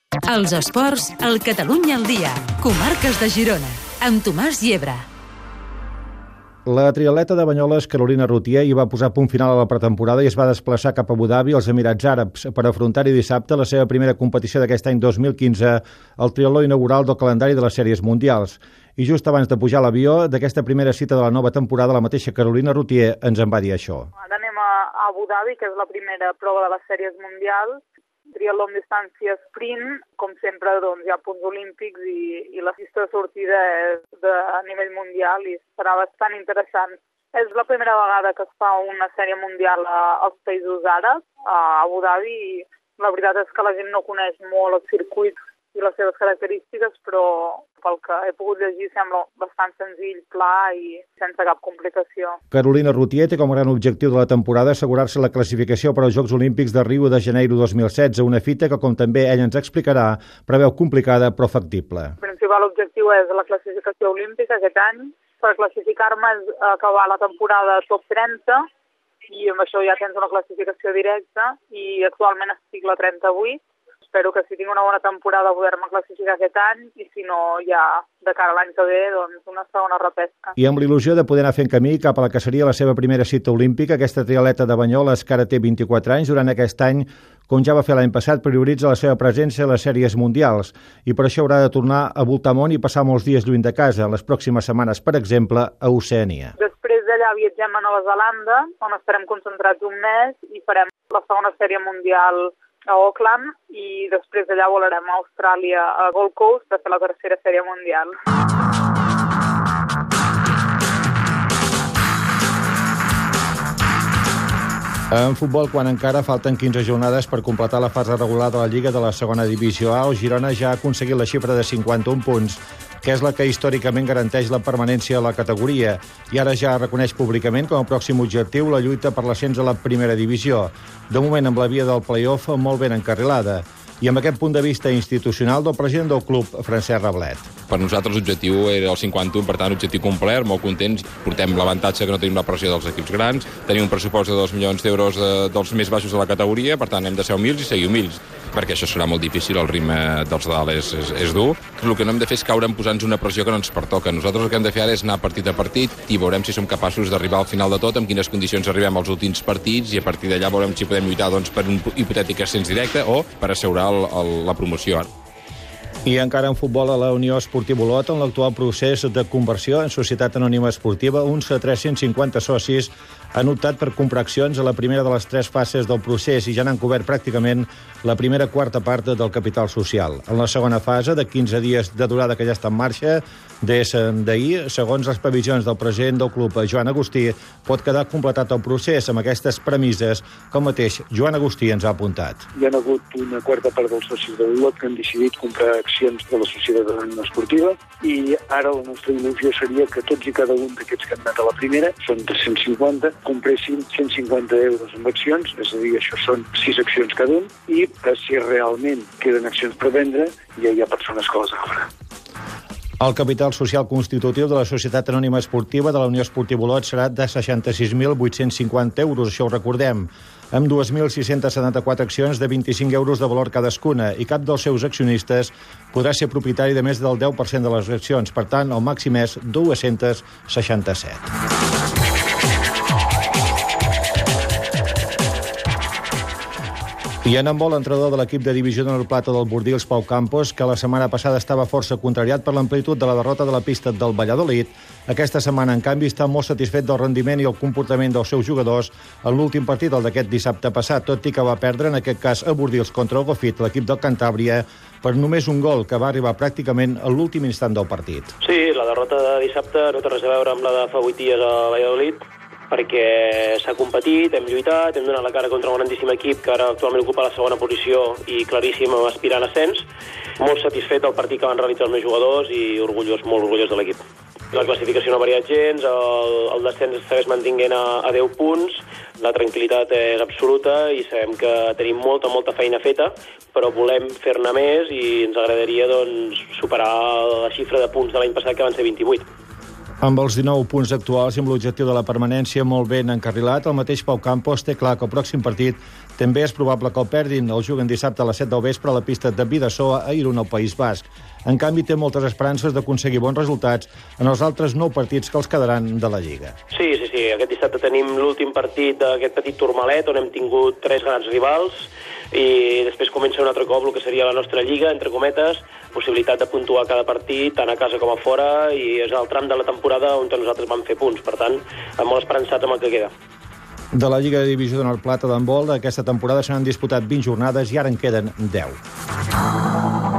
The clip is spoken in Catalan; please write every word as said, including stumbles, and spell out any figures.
Els esports, al Catalunya al dia. Comarques de Girona, amb Tomàs Llebre. La triatleta de Banyoles, Carolina Routier, hi va posar punt final a la pretemporada i es va desplaçar cap a Abu Dhabi, als Emirats Àrabs, per afrontar-hi dissabte la seva primera competició d'aquest any dos mil quinze, el triatló inaugural del calendari de les sèries mundials. I just abans de pujar a l'avió d'aquesta primera cita de la nova temporada, la mateixa Carolina Routier ens en va dir això. Ara anem a Abu Dhabi, que és la primera prova de les sèries mundials. Triatló amb distància sprint, com sempre, doncs, hi ha punts olímpics i, i la pista de sortida és de nivell mundial i serà bastant interessant. És la primera vegada que es fa una sèrie mundial a, als països àrabs, a Abu Dhabi, i la veritat és que la gent no coneix molt el circuit i les seves característiques, però pel que he pogut llegir sembla bastant senzill, pla i sense cap complicació. Carolina Routier té com a gran objectiu de la temporada assegurar-se la classificació per als Jocs Olímpics de Rio de Janeiro dos mil setze, una fita que, com també ell ens explicarà, preveu complicada però factible. El principal objectiu és la classificació olímpica aquest any. Per classificar-me és acabar la temporada top trenta i amb això ja tens una classificació directa i actualment estic la trenta-vuit. Espero que si tinc una bona temporada poder-me classificar aquest any i si no ja de cara a l'any que ve doncs una segona repesca. I amb l'il·lusió de poder anar fent camí cap a la que seria la seva primera cita olímpica, aquesta triatleta de Banyoles, que ara té vint-i-quatre anys, durant aquest any, com ja va fer l'any passat, prioritza la seva presència a les sèries mundials i per això haurà de tornar a voltar món i passar molts dies lluny de casa, les pròximes setmanes, per exemple, a Oceania. Després d'allà viatgem a Nova Zelanda, on estarem concentrats un mes i farem la segona sèrie mundial a Auckland i després d'allà volarem a Austràlia, a Gold Coast, per fer la tercera sèrie mundial. En futbol, quan encara falten quinze jornades per completar la fase regular de la Lliga de la segona divisió A, el Girona ja ha aconseguit la xifra de cinquanta-un punts, que és la que històricament garanteix la permanència a la categoria, i ara ja reconeix públicament com a pròxim objectiu la lluita per l'ascens a la primera divisió, de moment amb la via del play-off molt ben encarrilada. I amb aquest punt de vista institucional del president del club, Francesc Rablet. Per nosaltres l'objectiu era el cinquanta-un, per tant, objectiu complet, molt contents. Portem l'avantatge que no tenim la pressió dels equips grans, tenim un pressupost de dos milions d'euros de, dels més baixos de la categoria, per tant, hem de ser humils i seguir humils, perquè això serà molt difícil, el ritme dels dalt és, és, és dur. El que no hem de fer és caure en posar-nos una pressió que no ens pertoca. Nosaltres el que hem de fer ara és anar partit a partit i veurem si som capaços d'arribar al final de tot, en quines condicions arribem als últims partits, i a partir d'allà veurem si podem lluitar doncs, per un hipotètic ascens directe o per assegurar el, el, la promoció. I encara en futbol, a la Unió Esportiva Olot, en l'actual procés de conversió en Societat Anònima Esportiva, uns tres-cents cinquanta socis han optat per comprar accions a la primera de les tres fases del procés i ja n'han cobert pràcticament la primera quarta part del capital social. En la segona fase, de quinze dies de durada que ja està en marxa, des d'ahir, segons les previsions del president del club, Joan Agustí, pot quedar completat el procés amb aquestes premisses que el mateix Joan Agustí ens ha apuntat. Hi ha hagut una quarta part dels socis de l'Olot que han decidit comprar accions de la Societat Anònima Esportiva i ara la nostra il·lusió seria que tots i cada un d'aquests que han anat a la primera, són tres-cents cinquanta, compressin cent cinquanta euros en accions, és a dir, això són sis accions cada un, i que si realment queden accions per vendre, ja hi ha persones que les agafaran. El capital social constitutiu de la Societat Anònima Esportiva de la Unió Esportiva Olot serà de seixanta-sis mil vuit-cents cinquanta euros, això ho recordem, amb dos mil sis-cents setanta-quatre accions de vint-i-cinc euros de valor cadascuna, i cap dels seus accionistes podrà ser propietari de més del deu per cent de les accions. Per tant, el màxim és dos-cents seixanta-set. I en handbol, l'entrenador de l'equip de divisió d'honor plata del Bordils, Pau Campos, que la setmana passada estava força contrariat per l'amplitud de la derrota de la pista del Valladolid, aquesta setmana, en canvi, està molt satisfet del rendiment i el comportament dels seus jugadors en l'últim partit, el d'aquest dissabte passat, tot i que va perdre, en aquest cas, a Bordils contra el Gofit, l'equip del Cantàbria, per només un gol, que va arribar pràcticament a l'últim instant del partit. Sí, la derrota de dissabte no té res a veure amb la de fa vuit dies a Valladolid, perquè s'ha competit, hem lluitat, hem donat la cara contra un grandíssim equip que ara actualment ocupa la segona posició i claríssim aspirant a ascens. Molt satisfet del partit que van realitzar els meus jugadors i orgullós, molt orgullós de l'equip. La classificació no ha variat gens, el, el descens segueix mantinguent a, a deu punts, la tranquil·litat és absoluta i sabem que tenim molta, molta feina feta, però volem fer-ne més i ens agradaria doncs, superar la xifra de punts de l'any passat, que van ser vint-i-vuit. Amb els dinou punts actuals i amb l'objectiu de la permanència molt ben encarrilat, el mateix Pau Campos té clar que el pròxim partit També és probable que el perdin. El juguen dissabte a les set del vespre a la pista de Bidasoa a Irun, al País Basc. En canvi, té moltes esperances d'aconseguir bons resultats en els altres nou partits que els quedaran de la Lliga. Sí, sí, sí. Aquest dissabte tenim l'últim partit d'aquest petit turmalet, on hem tingut tres grans rivals, i després comença un altre cop el que seria la nostra Lliga, entre cometes, possibilitat de puntuar cada partit, tant a casa com a fora, i és el tram de la temporada on nosaltres vam fer punts. Per tant, molt esperançat amb el que queda. De la Lliga de Divisió d'Honor Plata d'handbol, aquesta temporada s'han disputat vint jornades i ara en queden deu.